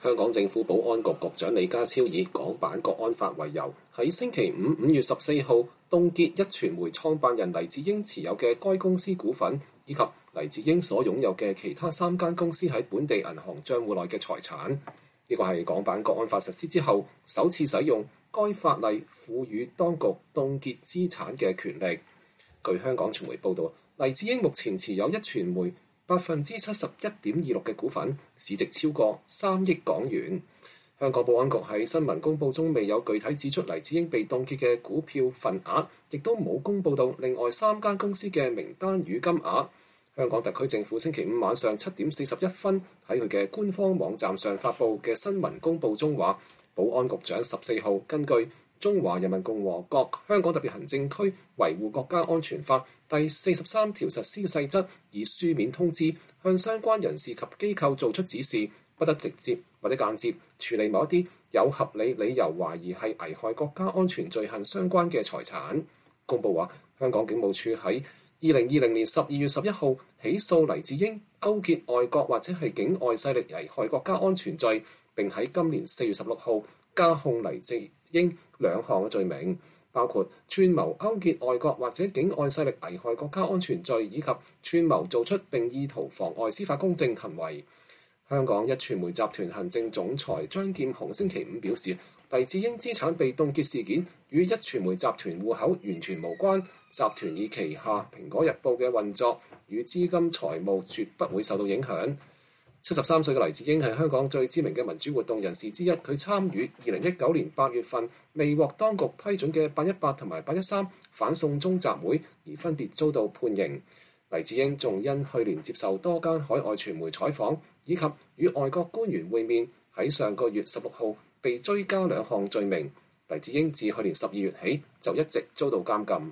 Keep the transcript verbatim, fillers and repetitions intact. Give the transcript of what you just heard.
香港政府保安局局長李家超以港版國安法為由，喺星期五五月十四號凍結一傳媒創辦人黎智英持有嘅該公司股份，以及黎智英所擁有嘅其他三間公司喺本地銀行帳戶內嘅財產。呢個係港版國安法實施之後首次使用該法例賦予當局凍結資產嘅權力。據香港傳媒報導，黎智英目前持有一傳媒百分之七十一點二六嘅股份，市值超過三億港元。香港保安局喺新聞公佈中未有具體指出黎智英被凍結嘅股票份額，亦都冇公佈到另外三間公司嘅名單與金額。香港特區政府星期五晚上七點四十一分喺佢嘅官方網站上發布嘅新聞公佈中話，保安局長十四號根據《中華人民共和國香港特別行政區維護國家安全法》第四十三條實施嘅細則，以書面通知向相關人士及機構做出指示，不得直接或者間接處理某一啲有合理理由懷疑係危害國家安全罪行相關嘅財產。公佈話，香港警務處喺二零二零年十二月十一號起訴黎智英勾結外國或者係境外勢力危害國家安全罪，並喺今年四月十六號加控黎智英兩項嘅罪名，包括串謀勾結外國或者境外勢力危害國家安全罪，以及串謀做出並意圖妨礙司法公正行為。香港一傳媒集團行政總裁張劍虹星期五表示，黎智英資產被凍結事件與一傳媒集團戶口完全無關，集團以旗下《蘋果日報》嘅運作與資金財務絕不會受到影響。七十三歲嘅黎智英係香港最知名嘅民主活動人士之一，佢參與二零一九年八月份未獲當局批准嘅八一八同埋八一三反送中集會，而分別遭到判刑。黎智英仲因去年接受多間海外傳媒採訪，以及與外國官員會面，喺上個月十六號被追加兩項罪名。黎智英自去年十二月起就一直遭到監禁。